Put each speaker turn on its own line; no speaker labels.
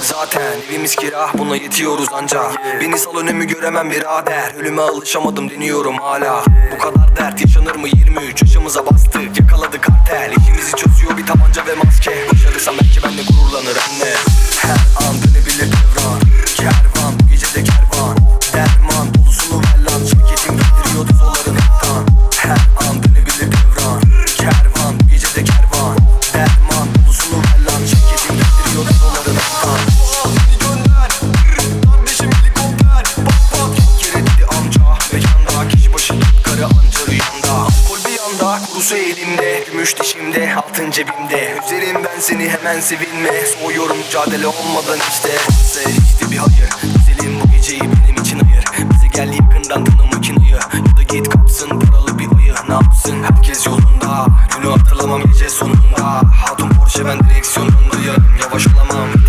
alamadık zaten. Evimiz kira, buna yetiyoruz anca. Beni sal, önümü göremem birader. Ölüme alışamadım, deniyorum hala. Bu kadar dert yaşanır mı? 23 yaşımıza bastık, yakaladık kartel. İkimizi çözüyor bir tabanca ve maske. Başarırsam belki benle gururlanır anne. Her an dönebilir devran. Kervan, bu gece de kervan. Derman dolusunu ver lan. Şirketim gittiriyor dolarınızdan. Her an dönebilir devran. Kervan, bu gece de kervan. Derman dolusunu ver lan. Şirketim gittiriyor dolarınızdan. Beni gönder kardeşim, helikopter. Bak bak kere dedi amca. Mekanda kişi başı karı anca rüyanda. Alkol bir yanda, kurusu elimde. Gümüş dişimde, altın cebimde. Üzerim ben seni, hemen sevinme. Soğuyorum mücadele olmadan işte. Sevişti bir hayır. Güzelim bu geceyi benim için ayır. Bize gel yakından tanıma kinayı. Ya da git kapsın paralı bir ayı. Ne yapsın herkes yolunda. Günü hatırlamam gece sonunda. Hatun Porsche, ben direksiyonundayım. Yavaş olamam.